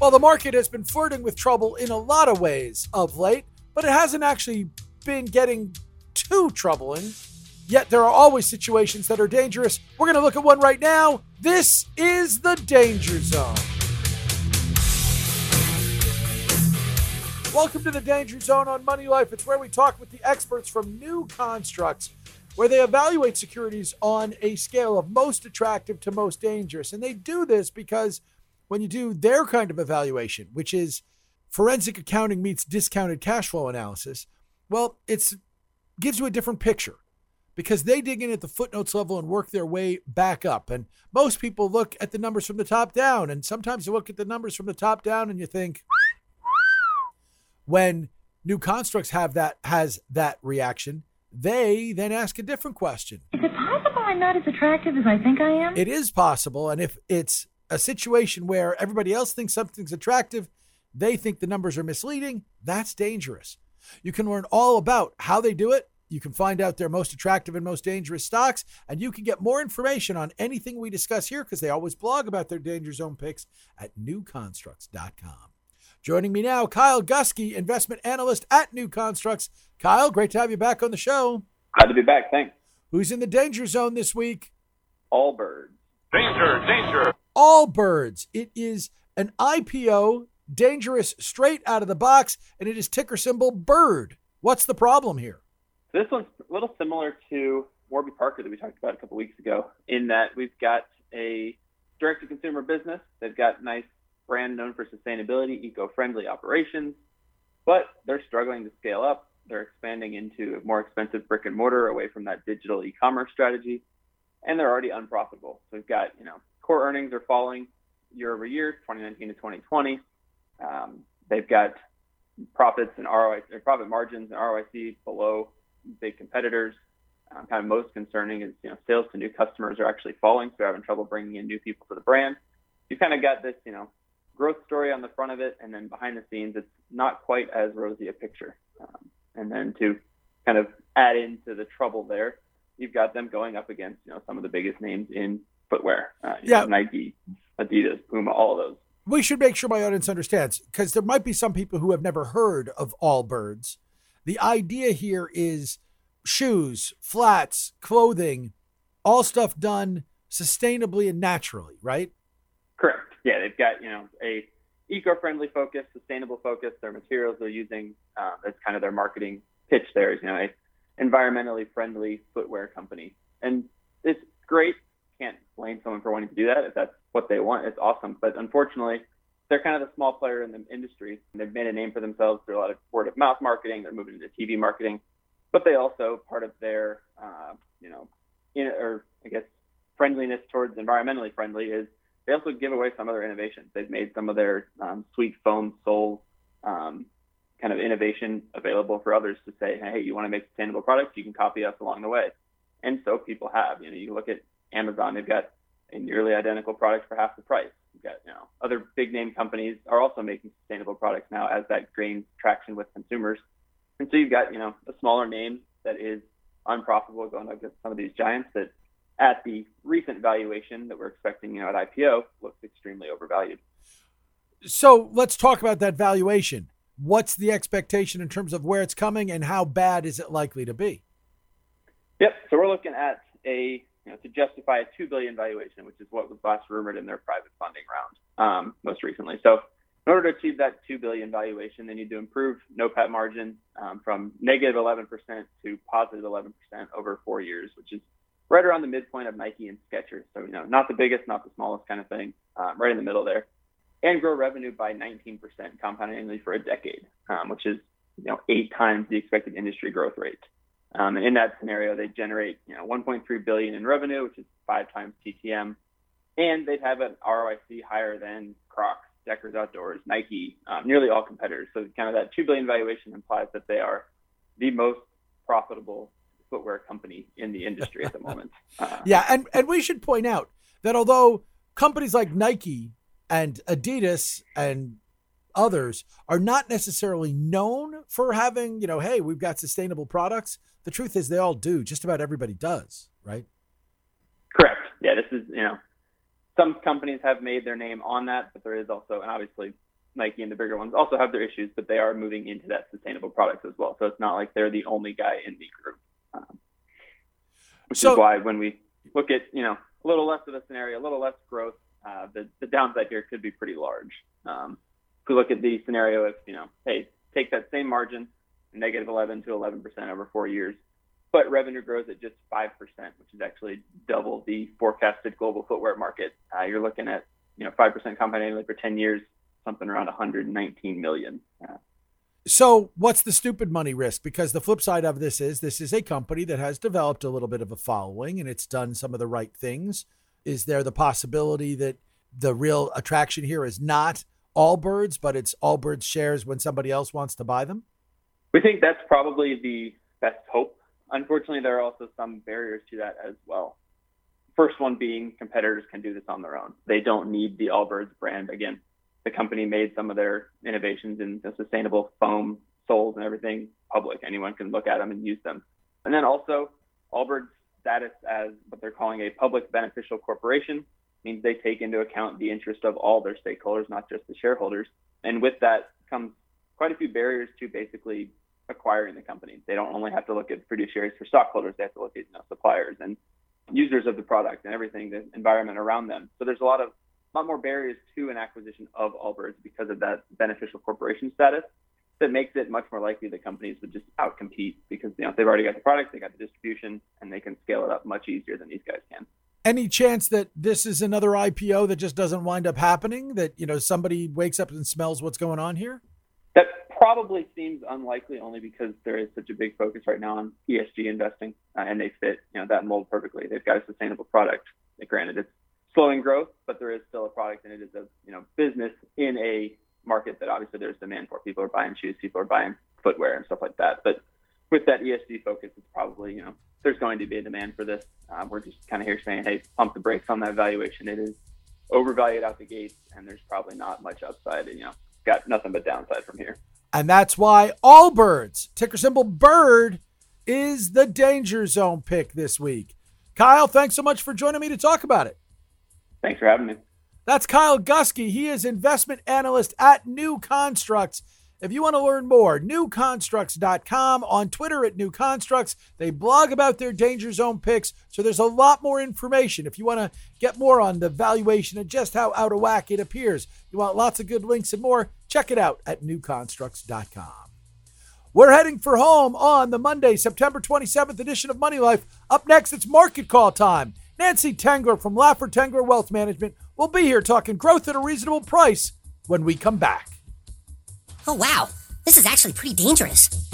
Well, the market has been flirting with trouble in a lot of ways of late, but it hasn't actually been getting too troubling. Yet there are always situations that are dangerous. We're going to look at one right now. This is the Danger Zone. Welcome to the Danger Zone on Money Life. It's where we talk with the experts from New Constructs, where they evaluate securities on a scale of most attractive to most dangerous. And they do this because when you do their kind of evaluation, which is forensic accounting meets discounted cash flow analysis, well, it gives you a different picture because they dig in at the footnotes level and work their way back up. And most people look at the numbers from the top down, and sometimes you look at the numbers from the top down and you think, when New Constructs has that reaction, they then ask a different question. Is it possible I'm not as attractive as I think I am? It is possible, and if it's a situation where everybody else thinks something's attractive, they think the numbers are misleading, that's dangerous. You can learn all about how they do it. You can find out their most attractive and most dangerous stocks, and you can get more information on anything we discuss here because they always blog about their Danger Zone picks at newconstructs.com. Joining me now, Kyle Gusky, investment analyst at New Constructs. Kyle, great to have you back on the show. Glad to be back, thanks. Who's in the Danger Zone this week? Allbirds. Danger. Allbirds. It is an IPO, dangerous straight out of the box, and it is ticker symbol BIRD. What's the problem here? This one's a little similar to Warby Parker that we talked about a couple weeks ago, in that we've got a direct-to-consumer business. They've got nice brand known for sustainability, eco-friendly operations, but they're struggling to scale up. They're expanding into more expensive brick and mortar away from that digital e-commerce strategy, and they're already unprofitable. So we've got, core earnings are falling year over year, 2019 to 2020. They've got profits and profit margins and ROIC below big competitors. Kind of most concerning is, sales to new customers are actually falling, so they're having trouble bringing in new people to the brand. You've kind of got this, growth story on the front of it, and then behind the scenes, it's not quite as rosy a picture. And then to kind of add into the trouble there, you've got them going up against, some of the biggest names in footwear, Nike, Adidas, Puma, all of those. We should make sure my audience understands, because there might be some people who have never heard of Allbirds. The idea here is shoes, flats, clothing, all stuff done sustainably and naturally, right? Correct. Yeah, they've got, a eco-friendly focus, sustainable focus. Their materials they're using, that's kind of their marketing pitch there is, a environmentally friendly footwear company. And it's great. Can't blame someone for wanting to do that. If that's what they want, it's awesome. But unfortunately, they're kind of the small player in the industry. They've made a name for themselves through a lot of word of mouth marketing. They're moving into TV marketing, but they also, part of their, friendliness towards environmentally friendly is they also give away some of their innovations. They've made some of their sweet foam sole kind of innovation available for others to say, hey, you want to make sustainable products? You can copy us along the way. And so people have. You look at Amazon, they've got a nearly identical product for half the price. You've got, other big name companies are also making sustainable products now as that gains traction with consumers. And so you've got, a smaller name that is unprofitable going up against some of these giants that at the recent valuation that we're expecting, at IPO looks extremely overvalued. So let's talk about that valuation. What's the expectation in terms of where it's coming and how bad is it likely to be? Yep. So we're looking at to justify a $2 billion valuation, which is what was last rumored in their private funding round most recently. So in order to achieve that $2 billion valuation, they need to improve NOPAT margin from negative 11% to positive 11% over 4 years, which is right around the midpoint of Nike and Skechers. So, not the biggest, not the smallest kind of thing, right in the middle there. And grow revenue by 19% compounded annually for a decade, which is, 8 times the expected industry growth rate. And in that scenario, they generate, $1.3 billion in revenue, which is 5 times TTM. And they'd have an ROIC higher than Crocs, Deckers Outdoors, Nike, nearly all competitors. So kind of that $2 billion valuation implies that they are the most profitable footwear company in the industry at the moment. And we should point out that although companies like Nike and Adidas and others are not necessarily known for having, hey, we've got sustainable products, the truth is they all do. Just about everybody does, right? Correct. Yeah, this is, some companies have made their name on that, but there is also, and obviously Nike and the bigger ones also have their issues, but they are moving into that sustainable products as well. So it's not like they're the only guy in the group, which is why when we look at, a little less of a scenario, a little less growth, the downside here could be pretty large. If we look at the scenario of, hey, take that same margin, negative 11 to 11% over 4 years, but revenue grows at just 5%, which is actually double the forecasted global footwear market. You're looking at, 5% compound annually for 10 years, something around 119 million. So what's the stupid money risk? Because the flip side of this is a company that has developed a little bit of a following and it's done some of the right things. Is there the possibility that the real attraction here is not Allbirds, but it's Allbirds shares when somebody else wants to buy them? We think that's probably the best hope. Unfortunately, there are also some barriers to that as well. First one being competitors can do this on their own. They don't need the Allbirds brand. Again, the company made some of their innovations in the sustainable foam soles and everything public. Anyone can look at them and use them. And then also Allbirds' status as what they're calling a public beneficial corporation means they take into account the interest of all their stakeholders, not just the shareholders. And with that comes quite a few barriers to basically acquiring the company. They don't only have to look at fiduciaries for stockholders, they have to look at suppliers and users of the product and everything, the environment around them. So there's a lot more barriers to an acquisition of Allbirds because of that beneficial corporation status that makes it much more likely that companies would just outcompete because they've already got the product, they got the distribution, and they can scale it up much easier than these guys can. Any chance that this is another IPO that just doesn't wind up happening, that somebody wakes up and smells what's going on here? That probably seems unlikely only because there is such a big focus right now on ESG investing, and they fit that mold perfectly. They've got a sustainable product. Granted, it's slowing growth, but there is still a product, and it is a business in a market that obviously there's demand for. People are buying shoes, people are buying footwear and stuff like that. But with that ESG focus, it's probably there's going to be a demand for this. We're just kind of here saying, hey, pump the brakes on that valuation. It is overvalued out the gates, and there's probably not much upside. Got nothing but downside from here. And that's why Allbirds, ticker symbol BIRD, is the danger zone pick this week. Kyle, thanks so much for joining me to talk about it. Thanks for having me. That's Kyle Gusky. He is investment analyst at New Constructs. If you want to learn more, newconstructs.com, on Twitter at New Constructs. They blog about their danger zone picks, so there's a lot more information. If you want to get more on the valuation and just how out of whack it appears, you want lots of good links and more, check it out at newconstructs.com. We're heading for home on the Monday, September 27th edition of Money Life. Up next, it's Market Call time. Nancy Tengler from Laffer Tengler Wealth Management will be here talking growth at a reasonable price when we come back. Oh, wow. This is actually pretty dangerous.